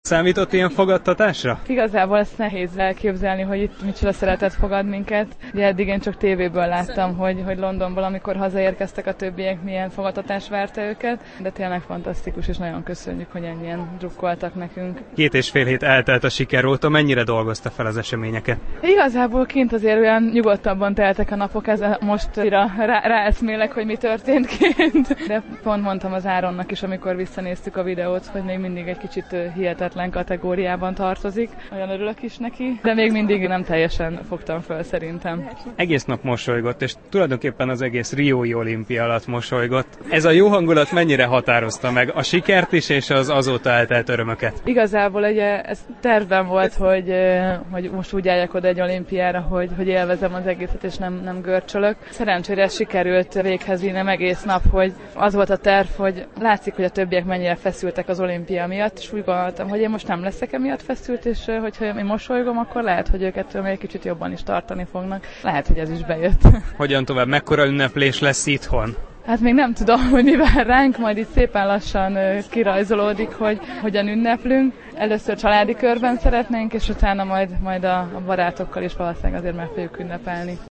Számított ilyen fogadtatásra? Igazából ezt nehéz elképzelni, hogy itt micsoda szeretett fogad minket. Ugye eddig én csak tévéből láttam, hogy Londonból, amikor hazaérkeztek a többiek, milyen fogadtatás várta őket, de tényleg fantasztikus, és nagyon köszönjük, hogy ennyien drukkoltak nekünk. 2,5 hét eltelt a siker óta, mennyire dolgozta fel az eseményeket? Igazából kint azért olyan nyugodtabban teltek a napok, ez most ráeszmélek, hogy mi történt kint. De pont mondtam az Áronnak is, amikor visszanéztük a videót, hogy még mindig egy kicsit hihetetlen kategóriában tartozik. Olyan örülök is neki, de még mindig nem teljesen fogtam föl szerintem. Egész nap mosolygott, és tulajdonképpen az egész Riói olimpia alatt mosolygott. Ez a jó hangulat mennyire határozta meg a sikert is, és az azóta eltelt örömöket? Igazából ugye ez tervben volt, hogy most úgy álljak oda egy olimpiára, hogy élvezem az egészet, és nem görcsölök. Szerencsére sikerült véghez vinnem egész nap, hogy az volt a terv, hogy látszik, hogy a többiek mennyire feszültek az olimpia miatt, és úgy gondoltam, hogy én most nem leszek emiatt feszült, és hogyha én mosolygom, akkor lehet, hogy őket még egy kicsit jobban is tartani fognak. Lehet, hogy ez is bejött. Hogyan tovább? Mekkora ünneplés lesz itthon? Hát még nem tudom, hogy mi vár ránk, majd itt szépen lassan kirajzolódik, hogy hogyan ünneplünk. Először családi körben szeretnénk, és utána majd a barátokkal is valószínűleg azért meg fogjuk ünnepelni.